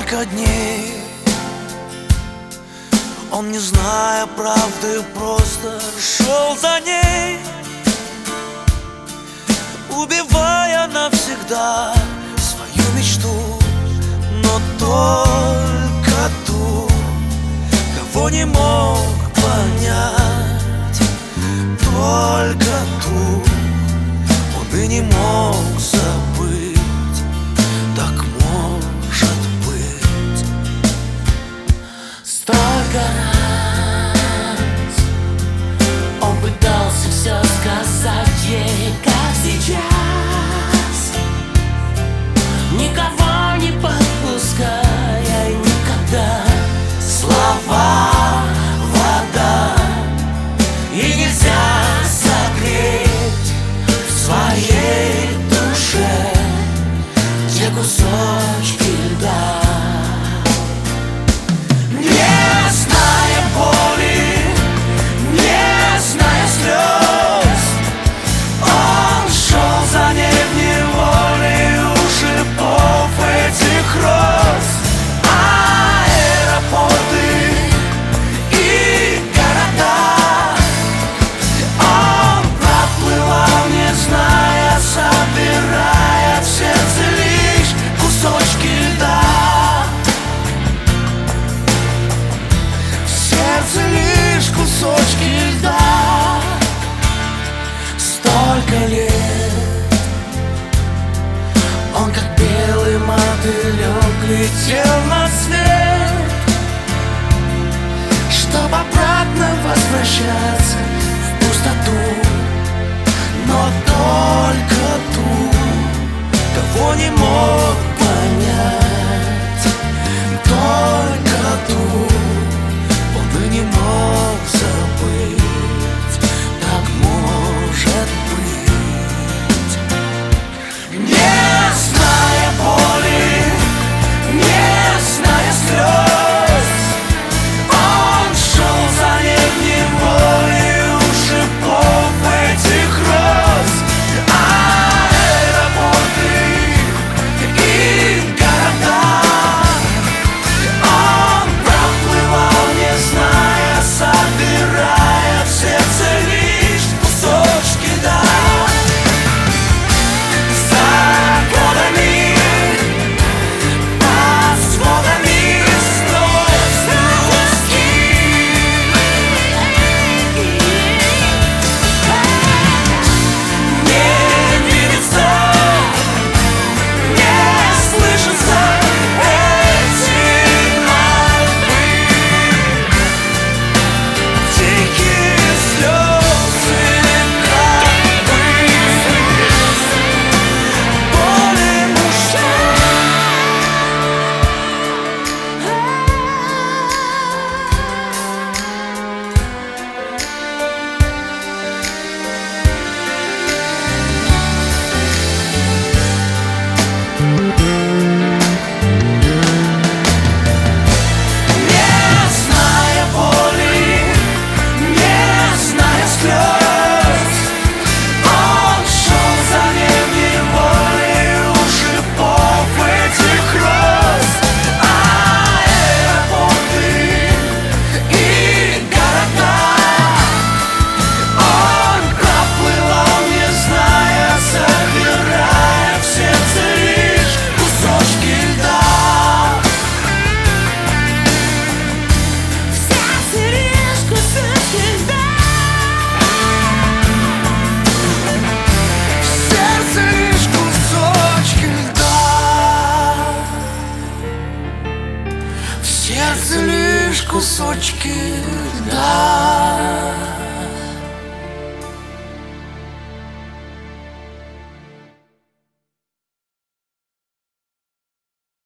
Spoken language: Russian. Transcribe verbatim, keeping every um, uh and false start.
столько дней, он, не зная правды, просто шел за ней, убивая навсегда свою мечту. Но только ту, кого не мог понять, только ту он и не мог забыть. Так может быть. Столько раз он пытался все сказать ей, как сейчас, никого не подпуская никогда. Слова вода, и нельзя согреть в своей душе те кусочки льда. Не зная боли, не зная слез, он шел за ней в неволе у шипов этих роз. Аэропорты и города он проплывал, не зная, собирая в сердце лишь кусочки льда. В сердце лишь кусочки льда. Столько лет он, как белый мотылек, летел на свет, чтоб обратно возвращаться в пустоту. Но только ту, кого не мог понять, только ту он и не мог забыть. Так может быть. Не зная боли, не зная слез, он шел за ней в неволе у шипов этих роз. Аэропорты и города он проплывал, не зная, собирая в сердце лишь кусочки льда. За годами, под сводами слез людских не видится, не слышится эти мольбы. Тихие слезы, как бы боли мужчин. Не зная боли, не зная слез, он шел за ней в неволе у шипов этих роз. Аэропорты и города он проплывал, не зная, собирая в сердце лишь кусочки льда. В сердце лишь кусочки льда. В сердце лишь кусочки льда. В сердце лишь кусочки льда.